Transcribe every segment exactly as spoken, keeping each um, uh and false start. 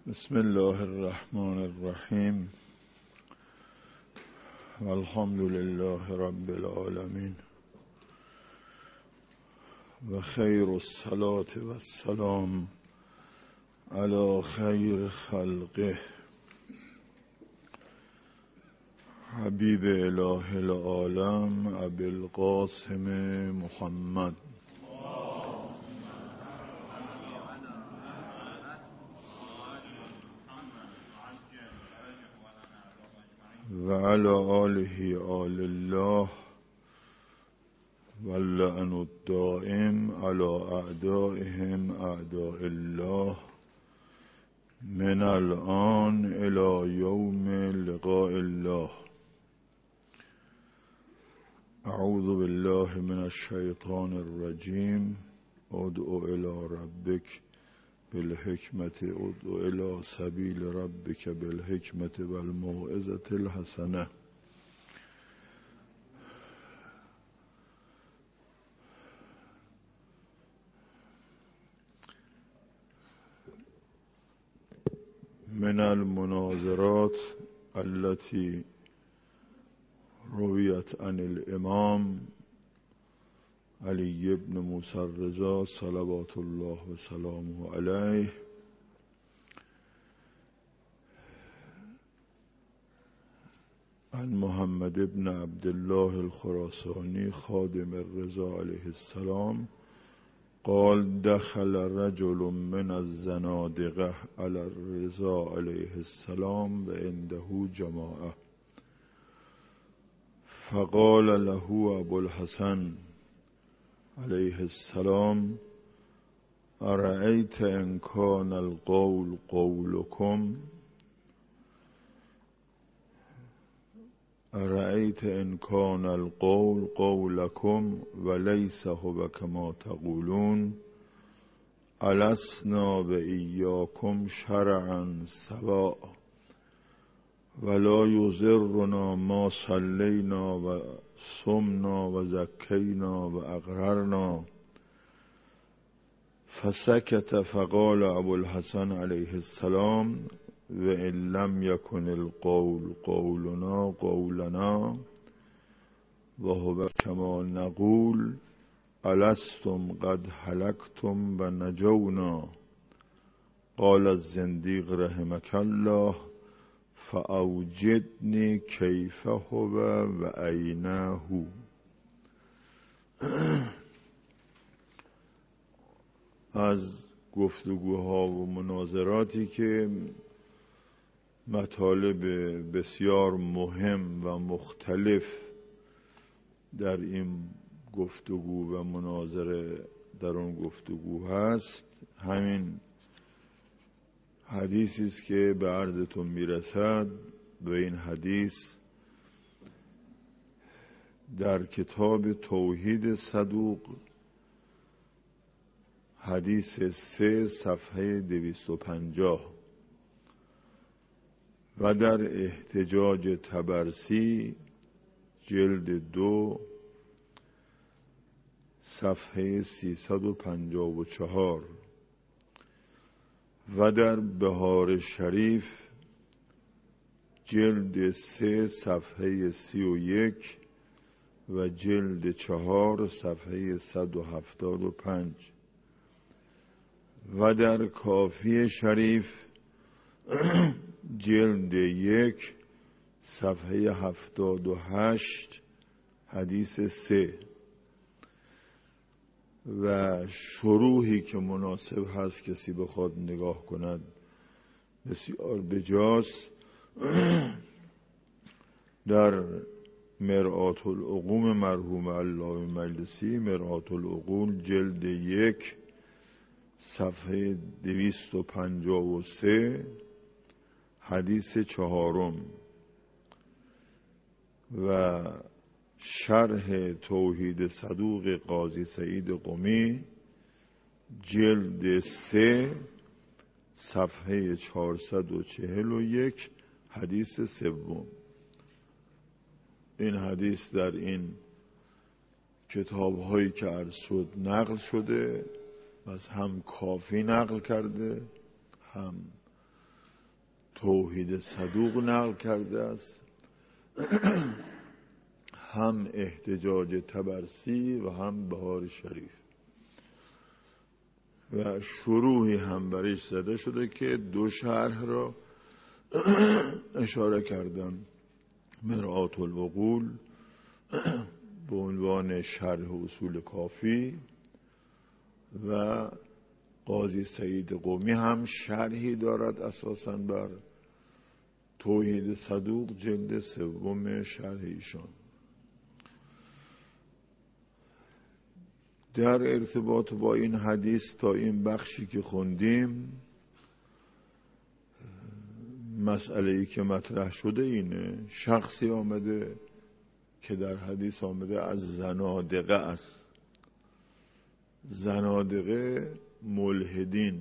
بسم الله الرحمن الرحیم والحمد لله رب العالمین و خیر الصلاة و السلام علی خیر خلقه حبیب اله العالم ابی القاسم محمد و علی آله آل الله واللعن الدائم علی اعدائهم اعداء الله من الآن الی یوم لقاء الله. اعوذ بالله من الشیطان الرجیم. ادعو الی ربک بالحکمت ادعو الی سبیل ربک بالحکمت والموعظة الحسنه. من المناظرات التي رویت عن الامام علی بن موسی الرضا صلوات الله و سلامه علیه عن محمد بن عبدالله الخراسانی خادم الرضا علیه السلام قال دخل رجل من الزنادقه علی الرضا علیه السلام و عنده جماعه فقال له ابو الحسن علیه السلام ارأیت ان کان القول قولکم ارأیت ان کان القول قولکم ولیس هو کما تقولون ألسنا و ایاکم شرعا سواء ولا یضرنا ما صلینا و صمنا و زکینا و اقررنا. فسکت فقال ابو الحسن علیه السلام و ان لم یکن القول قولنا قولنا و هو کما نقول ألستم قد هلكتم و نجونا. قال الزندیق رحمك الله فأوجدني کیف هو و أین هو. از گفتگوها و مناظراتی که مطالب بسیار مهم و مختلف در این گفتگو و مناظره در اون گفتگو هست، همین حدیثی است که به عرضتون میرسد. و این حدیث در کتاب توحید صدوق حدیث سه صفحه دویست و پنجاه و در احتجاج طبرسی جلد دو صفحه سیصد و پنجاه و چهار و در بهار شریف جلد سه صفحه سی و یک و جلد چهار صفحه صد و هفتاد و پنج و در کافی شریف جلد یک صفحه هفتاد و هشت حدیث سه و شروحی که مناسب هست کسی بخواد نگاه کند بسیار بجاست. در مرآة العقول مرحوم علامه مجلسی مرآة العقول جلد یک صفحه دویست و پنجاه و سه حدیث چهارم و شرح توحید صدوق قاضی سعید قمی جلد سه صفحه چهارصد و چهل و یک حدیث سوم. این حدیث در این کتاب هایی که عرض شد نقل شده، از هم کافی نقل کرده، هم توحید صدوق نقل کرده است، هم احتجاج طبرسی و هم بهار شریف، و شروحی هم برش زده شده که دو شرح را اشاره کردم. مرآت العقول به عنوان شرح اصول کافی و قاضی سعید قمی هم شرحی دارد اساساً بر توحید صدوق، جلد سوم شرح ایشان. در ارتباط با این حدیث تا این بخشی که خوندیم، مسئله ای که مطرح شده اینه: شخصی آمده که در حدیث آمده از زنادقه است. زنادقه ملحدین،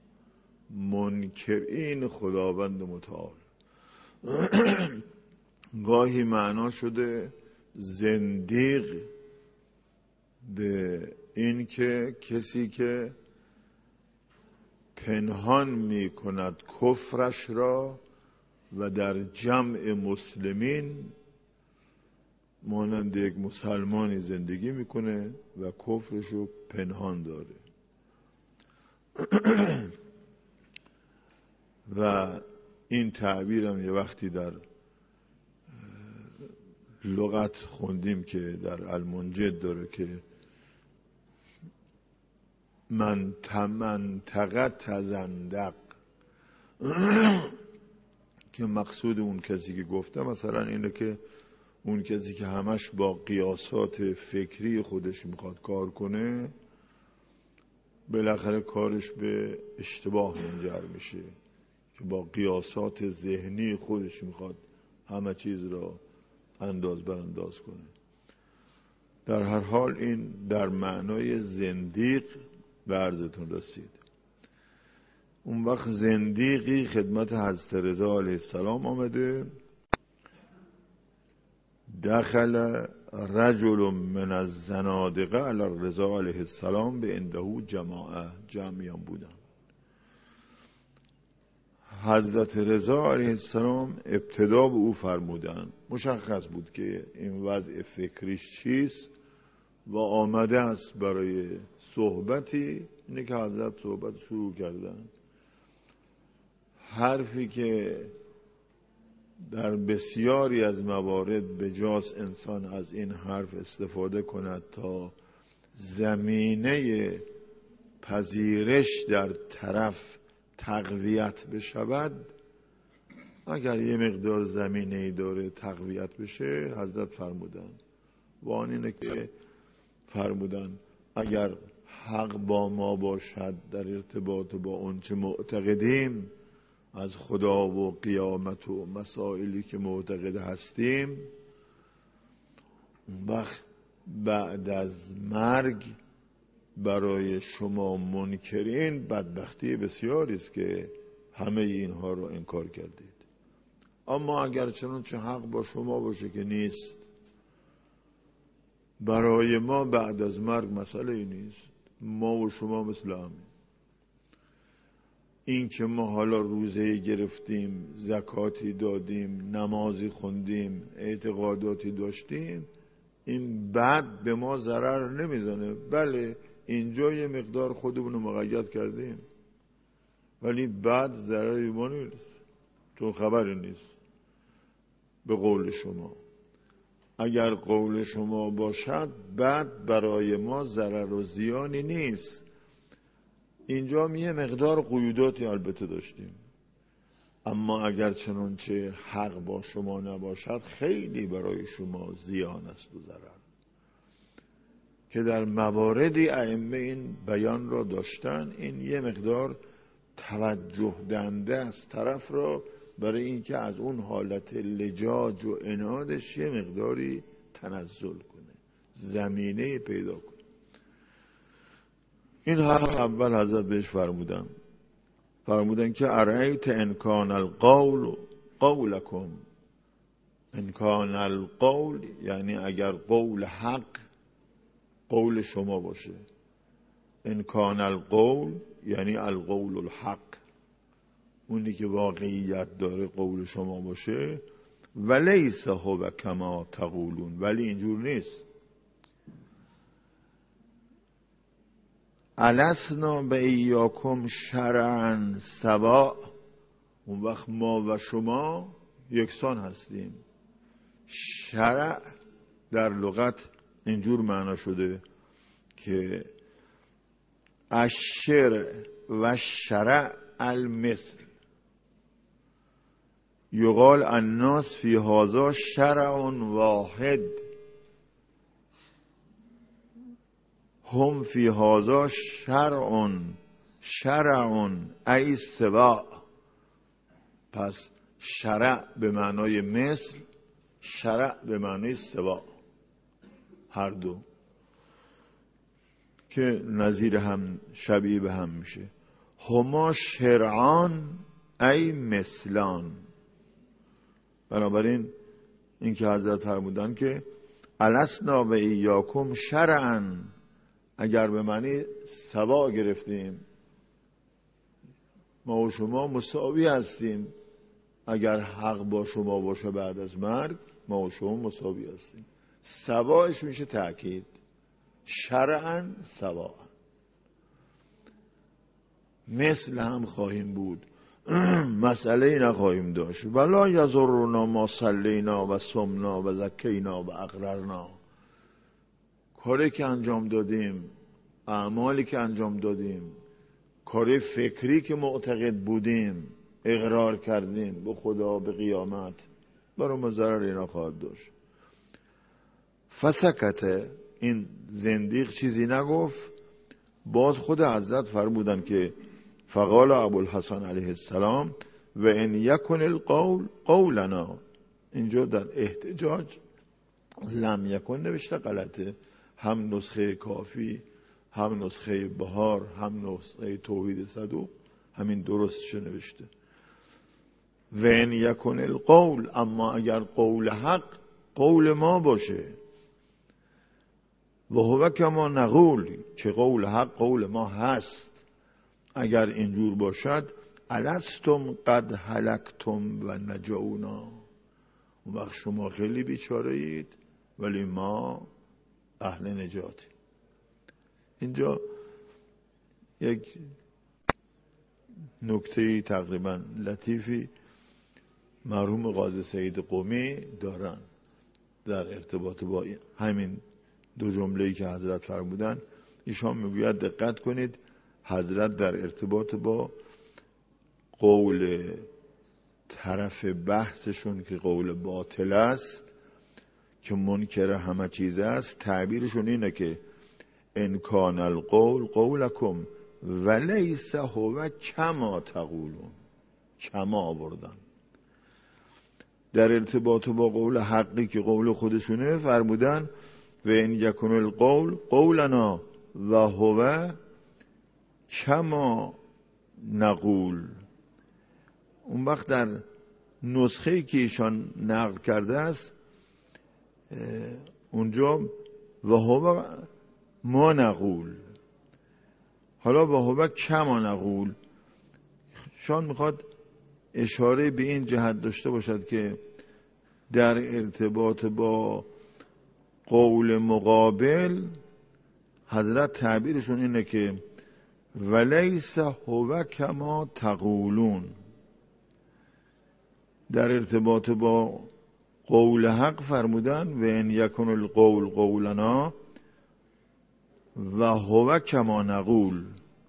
منکرین خداوند متعال. گاهی معنا شده زندیق به این که کسی که پنهان می کند کفرش را و در جمع مسلمین مانند یک مسلمانی زندگی میکنه و کفرش رو پنهان داره. و این تعبیر هم یه وقتی در لغت خوندیم که در المنجد داره که من منطقه تزندق، که مقصود اون کسی که گفته مثلا اینه که اون کسی که همش با قیاسات فکری خودش میخواد کار کنه، بالاخره کارش به اشتباه منجر میشه، که با قیاسات ذهنی خودش میخواد همه چیز را انداز برانداز کنه. در هر حال این در معنای زندیق به عرضتون رسید. اون وقت زندیقی خدمت حضرت رضا علیه السلام آمده: دخل رجل من الزنادقه علی رضا علیه السلام به عنده جماعه، جمعیان بودن. حضرت رضا علیه السلام ابتدا به او فرمودن، مشخص بود که این وضع فکریش چیست و آمده است برای صحبتی. اینه که حضرت صحبت شروع کردن. حرفی که در بسیاری از موارد بجاست انسان از این حرف استفاده کند تا زمینه پذیرش در طرف تقویت بشود. اگر یه مقدار زمینه‌ای داره تقویت بشه، حضرت فرمودن و آن اینه که فرمودن اگر حق با ما باشد در ارتباط با اون چه معتقدیم از خدا و قیامت و مسائلی که معتقد هستیم، اون وقت بعد از مرگ برای شما منکرین بدبختی بسیاری است که همه اینها رو انکار کردید. اما اگر چنانچه حق با شما باشه که نیست، برای ما بعد از مرگ مسئله ای نیست. ما و شما مثل همه. این که ما حالا روزه گرفتیم، زکاتی دادیم، نمازی خوندیم، اعتقاداتی داشتیم، این بعد به ما ضرر نمیزنه. بله اینجا یه مقدار خودمون رو مقید کردیم، ولی بعد ضرری ما نیست، چون خبری نیست. به قول شما اگر قول شما باشد بعد برای ما ضرر و زیانی نیست. اینجا یه مقدار قیوداتی البته داشتیم، اما اگر چنانچه حق با شما نباشد خیلی برای شما زیان است و ضرر، که در مواردی ائمه این بیان را داشتن. این یه مقدار توجه دهنده است طرف را برای اینکه از اون حالت لجاج و عنادش یه مقداری تنزل کنه، زمینه پیدا کنه. این حرف اول حضرت بهش فرمودن فرمودن که ارایت انکان القول قولکم. انکان القول یعنی اگر قول حق قول شما باشه. انکان القول یعنی القول الحق، اونی که واقعیت داره قول شما باشه، ولیس هو کما تقولون، ولی اینجور نیست. السنا به ایاکم شرعا سوا، اون وقت ما و شما یکسان هستیم. شرع در لغت اینجور معنا شده که الشرع و شرع المثل، یقال الناس فی هذا شرع واحد هم فی هذا شرع شرع ای سوا. پس شرع به معنای مثل، شرع به معنای سوا، هر دو که نظیر هم شبیه به هم میشه. هما شرعان ای مثلان. بنابراین این که حضرت فرمودن که السنا و ایاکم شرعا، اگر به معنی سوا گرفتیم، ما و شما مساوی هستیم. اگر حق با شما باشه بعد از مرگ، ما و شما مساوی هستیم. سواش میشه تأکید، شرعا سوا، مثل هم خواهیم بود، مسئله نخواهیم داشت. ولا یضرنا ما صلینا و صمنا و زکینا و اقررنا. کاری که انجام دادیم، اعمالی که انجام دادیم، کاری فکری که معتقد بودیم، اقرار کردیم به خدا، به قیامت، برای ما ضرری نخواهد داشت. فسکته، این زندیق چیزی نگفت. باز خود حضرت فرمودن که فقال ابوالحسن علیه السلام و ان یکن القول قولنا. اینجا در احتجاج لم یکن نوشته غلطه، هم نسخه کافی، هم نسخه بهار، هم نسخه توحید صدوق همین درستش نوشته. و ان یکن القول، اما اگر قول حق قول ما باشه، و هو کما نقول، که قول حق قول ما هست، اگر اینجور باشد، الستم قد هلکتم و نجونا، اون وقت شما خیلی بیچاره اید ولی ما اهل نجاتیم. اینجا یک نکته تقریبا لطیفی مرحوم قاضی سعید قمی دارن در ارتباط با همین دو جمله‌ای که حضرت فرمودن. ایشان میگوید دقت کنید، حضرت در ارتباط با قول طرف بحثشون که قول باطل است، که منکر همه چیز است، تعبیرشون اینه که ان کان القول قولکم ولیس هو کما تقولون. کما آوردن در ارتباط با قول حقی که قول خودشونه، فرمودن و ان یکن القول قولنا و هو کما نقول. اون وقت در نسخه‌ای که ایشان نقل کرده است اونجا و هو ما نقول، حالا و هو کما نقول. شان میخواد اشاره به این جهت داشته باشد که در ارتباط با قول مقابل حضرت تعبیرشون اینه که ولیس هو کما تقولون. در ارتباط با قول حق فرمودن و ان یکن القول قولنا و هو کما نقول.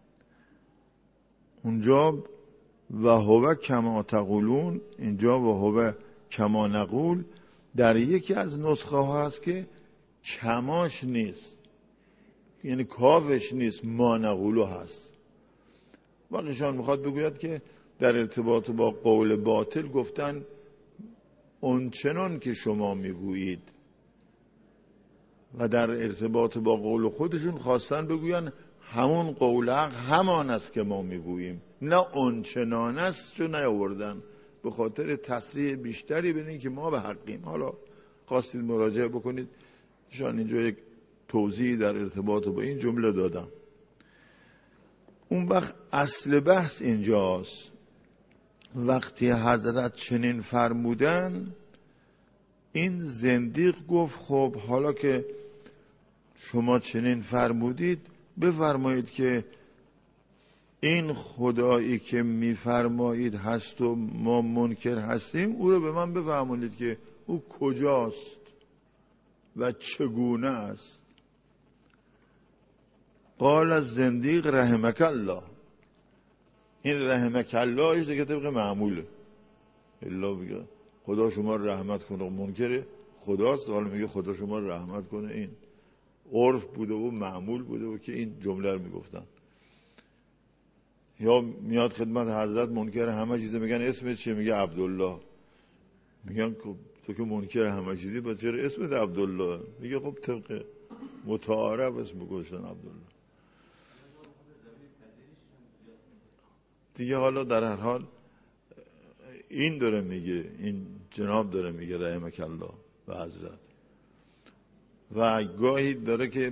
اونجا و هو کما تقولون، اینجا و هو کما نقول. در یکی از نسخه ها هست که کماش نیست، یعنی کافش نیست، ما نقولو هست. باقیشان میخواد بگوید که در ارتباط با قول باطل گفتن اونچنان که شما میگویید، و در ارتباط با قول خودشون خواستن بگوین همون قول حق همان است که ما میگوییم، نه اونچنان است چون نیاوردن، به خاطر تصریح بیشتری ببینید که ما به حقیم. حالا خواستید مراجعه بکنید، شان اینجا یک توضیح در ارتباط با این جمله دادم. اون وقت اصل بحث اینجاست وقتی حضرت چنین فرمودن، این زندیق گفت خب حالا که شما چنین فرمودید، بفرمایید که این خدایی که میفرمایید هست و ما منکر هستیم، او رو به من بفرمایید که او کجاست و چگونه است. قال الزندیق رحمک الله. این رحمک الله ایش دیگه طبق معموله، الا بگه خدا شما رحمت کنه، منکر خداست، حالا میگه خدا شما رحمت کنه. این عرف بوده و معمول بوده و که این جمله رو میگفتن. یا میاد خدمت حضرت منکر همه چیزه، میگن اسمت چیه؟ میگه عبدالله. میگن تو که منکر همه چیزی با چرا اسمت عبدالله؟ میگه خب طبق متعارف اسم گذاشتن عبدالله دیگه. حالا در هر حال این داره میگه، این جناب داره میگه رحمک الله و حضرت. و گاهی داره که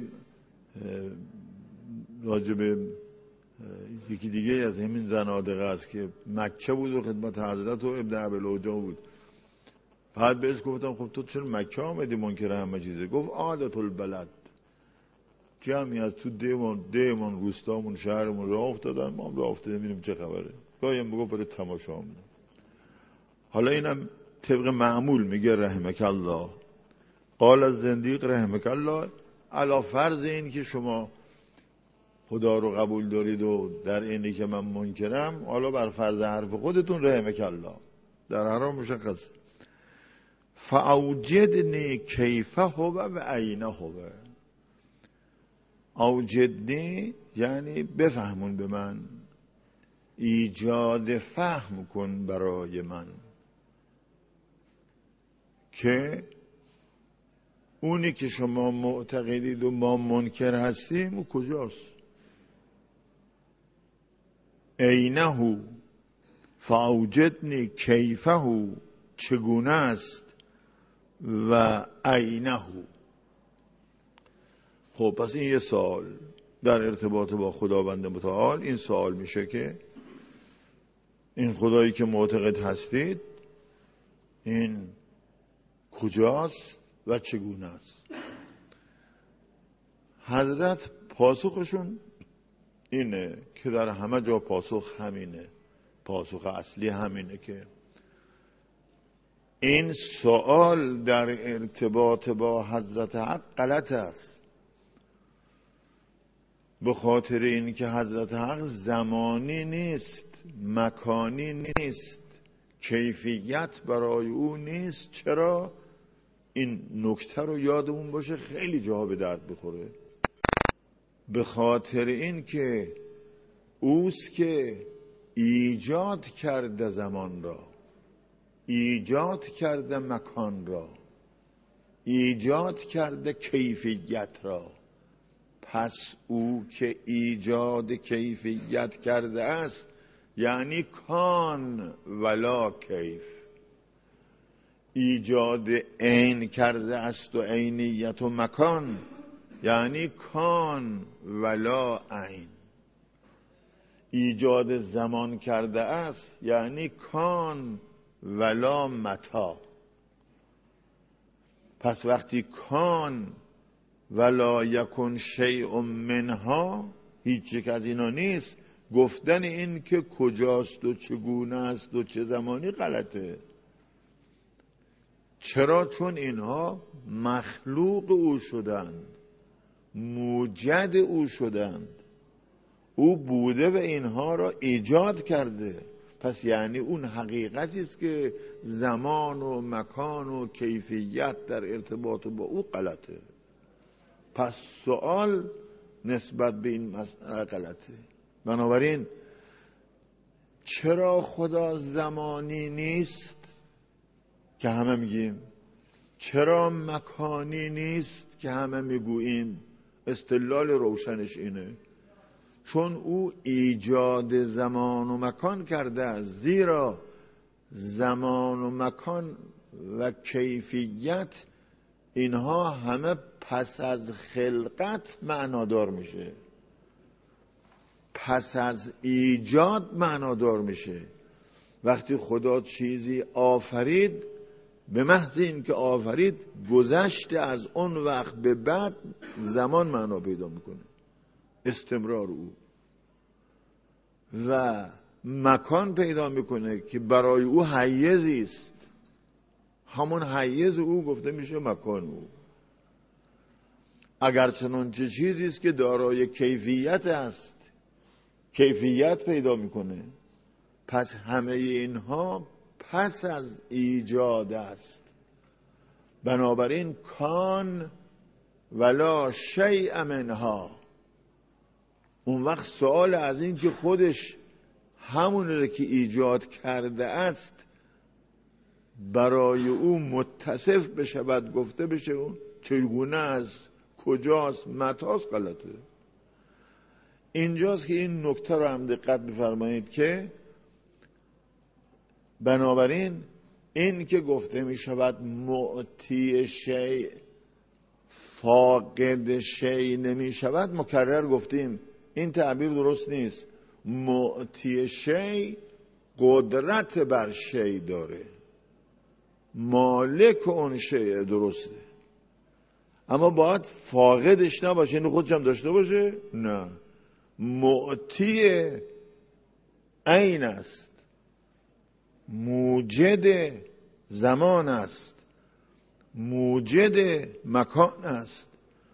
راجب یکی دیگه از همین زنادقه است که مکه بود و خدمت حضرت و ابن ابی‌العوجا بود. بعد بهش گفتم خب تو چرا مکه آمدی منکر همه چیزه؟ گفت عادت البلد، جمعی از تو دیمان دیمان روستامون شهرمون راه افتادن، ما هم راه افتادیم ببینیم چه خبره. گاهی هم بگو برای تماشا میدم. حالا اینم طبق معمول میگه رحمک الله. قال الزندیق رحمک الله، علی فرض این که شما خدا رو قبول دارید و در اینی که من منکرم، حالا بر فرض حرف خودتون رحمک الله در هر حال مشخص. فاوجدنی کیفه هو و عینه هو. اوجدنی یعنی بفهمون به من، ایجاد فهم کن برای من که اونی که شما معتقدید و ما منکر هستیم او کجاست. عینه، فاوجدنی کیفه، چگونه است، و عینه. خب پس این یه سوال در ارتباط با خداوند متعال. این سوال میشه که این خدایی که معتقد هستید این کجاست و چگونه است؟ حضرت پاسخشون اینه که در همه جا پاسخ همینه، پاسخ اصلی همینه که این سوال در ارتباط با حضرت حق غلط است، به خاطر این که حضرت حق زمانی نیست، مکانی نیست، کیفیت برای او نیست. چرا؟ این نکته رو یادمون باشه، خیلی جاها به درد بخوره. به خاطر این که اوست که ایجاد کرده زمان را، ایجاد کرده مکان را، ایجاد کرده کیفیت را. پس او که ایجاد کیفیت کرده است یعنی کان ولا کیف. ایجاد عین کرده است و عینیت و مکان یعنی کان ولا عین. ایجاد زمان کرده است یعنی کان ولا متا. پس وقتی کان ولا یکن شیء منها، هیچ یک از اینا نیست، گفتن این که کجاست و چگونه است و چه زمانی غلطه. چرا؟ چون اینها مخلوق او شدند، موجد او شدند، او بوده و اینها را ایجاد کرده. پس یعنی اون حقیقتی است که زمان و مکان و کیفیت در ارتباط با او غلطه. پس سوال نسبت به این مسئله غلطه. بنابراین چرا خدا زمانی نیست که همه میگیم؟ چرا مکانی نیست که همه میگوییم؟ استدلال روشنش اینه چون او ایجاد زمان و مکان کرده است. زیرا زمان و مکان و کیفیت اینها همه پس از خلقت معنادار میشه، پس از ایجاد معنادار میشه. وقتی خدا چیزی آفرید، به محض این که آفرید گذشته از اون وقت به بعد زمان معنا پیدا میکنه، استمرار او، و مکان پیدا میکنه که برای او حیزی است. همون حیز او گفته میشه مکان او. اگر چنانچه چیزی است که دارای کیفیت است، کیفیت پیدا میکنه، پس همه اینها پس از ایجاد است. بنابراین کان ولا شیء منها. اون وقت سوال از این که خودش همون رو که ایجاد کرده است برای او متصف بشه، بعد گفته بشه اون چگونه است، کجاست، متاست، غلطه. اینجاست که این نکته رو هم دقت بفرمایید که بنابراین این که گفته می شود معطی شیء فاقد شیء نمی شود، مکرر گفتیم این تعبیر درست نیست. معطی شیء قدرت بر شیء داره، مالک اون شیء درسته، اما باید فاقدش نباشه. اینو خودش هم داشته باشه؟ نه. معطی عین است، موجد زمان است، موجد مکان است،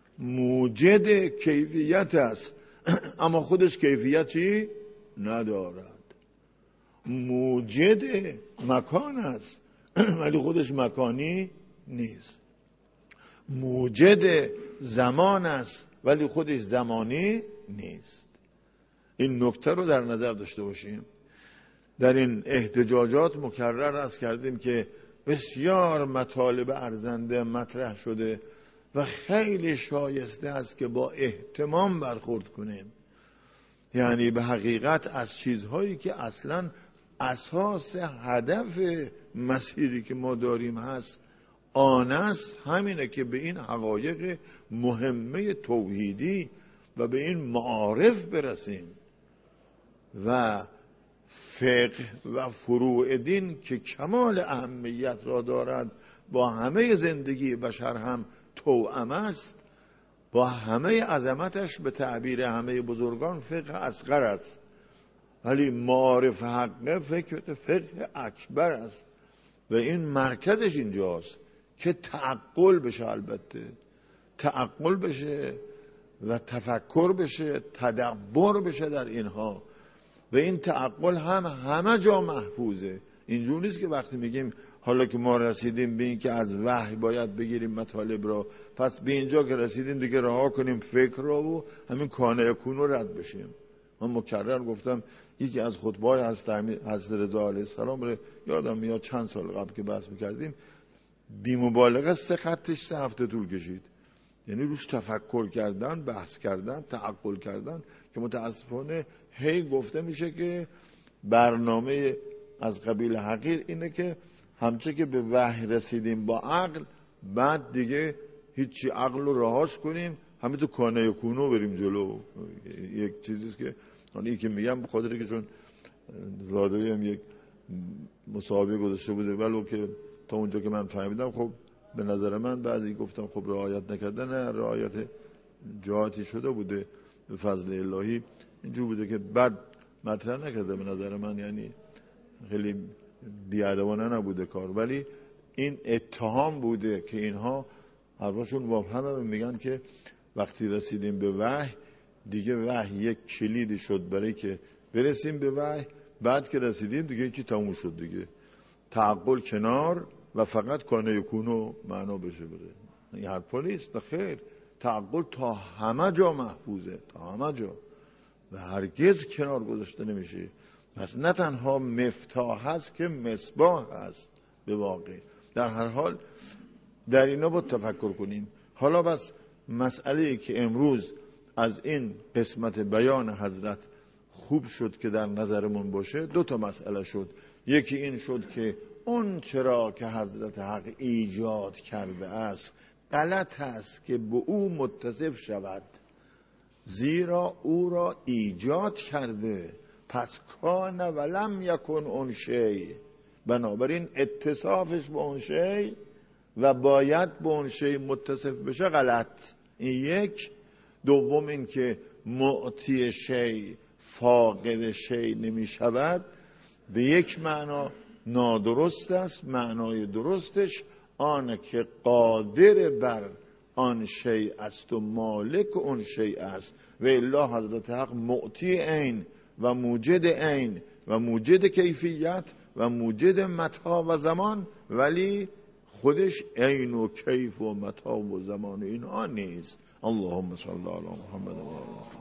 موجد کیفیت است، اما خودش کیفیتی ندارد. موجد مکان است ولی خودش مکانی نیست. موجد زمان است ولی خودش زمانی نیست. این نکته رو در نظر داشته باشیم. در این احتجاجات مکرر عرض کردیم که بسیار مطالب ارزنده مطرح شده و خیلی شایسته است که با اهتمام برخورد کنیم. یعنی به حقیقت از چیزهایی که اصلا اساس هدف مسیری که ما داریم هست، آن است همینه که به این حقایق مهمه توحیدی و به این معارف برسیم. و فقه و فروع دین که کمال اهمیت را دارد، با همه زندگی بشر هم توأم است، با همه عظمتش به تعبیر همه بزرگان فقه اصغر است، ولی معارف حقه فقه, فقه اکبر است و این مرکزش اینجاست که تعقل بشه، البته تعقل بشه و تفکر بشه، تدبر بشه در اینها. و این تعقل هم همه جا محفوظه. اینجور نیست که وقتی میگیم حالا که ما رسیدیم به این که از وحی باید بگیریم مطالب را، پس به اینجا که رسیدیم دیگه رها کنیم فکر را و همین کانه یکون رو رد بشیم. من مکرر گفتم یکی از خطبای حضرت رضا علیه السلام رو یادم میاد چند سال قبل که بحث میکردیم، بی مبالغه سه خطش سه هفته طول کشید. یعنی روش تفکر کردن، بحث کردن، تعقل کردن، که متاسفانه هی گفته میشه که برنامه از قبیل حقیر اینه که همچه که به وحی رسیدیم با عقل، بعد دیگه هیچی عقل رو رهاش کنیم، همین تو کانه یکونو بریم جلو. یک چیزیست که این که میگم بخاطر که چون رادوی هم یک مسابقه گذاشته بوده، ولو که تا اونجا که من فهمیدم خب به نظر من بعضی گفتم خب رعایت نکردن، نه رعایت جهاتی شده بوده به فضل الهی. اینجور بوده که بد مطرح نکرده به نظر من، یعنی خیلی بیادبانه نبوده کار، ولی این اتهام بوده که اینها حرفاشون مبهمه. میگن که وقتی رسیدیم به وحی دیگه وحی یک کلیدی شد برای که برسیم به وحی، بعد که رسیدیم دیگه چی تموم شد دیگه، تعقل کنار و فقط کانه یکونو معنا بشه بره. این حرفا نیست. خیر، تعقل تا همه جا محفوظه، تا همه جا و هرگز کنار گذاشته نمیشه. پس نه تنها مفتاح هست که مصباح هست به واقع. در هر حال در اینا با تفکر کنیم. حالا بس مسئله که امروز از این قسمت بیان حضرت خوب شد که در نظرمون باشه، دو تا مسئله شد. یکی این شد که اون چرا که حضرت حق ایجاد کرده است غلط است که به او متصف شود، زیرا او را ایجاد کرده. پس کان ولم یکن اون شی، بنابراین اتصافش با اون شی و باید با اون شی متصف بشه غلط. این یک. دوم این که معطی شی فاقد شی نمی شود، به یک معنا نادرست است. معنای درستش آن که قادر بر آن شی است و مالک اون شی است. و الا حضرت حق معطی عین و موجد عین و موجد کیفیت و موجد متا و زمان، ولی خودش عین و کیف و متا و زمان اینها نیست. اللهم صل علی محمد و آل محمد.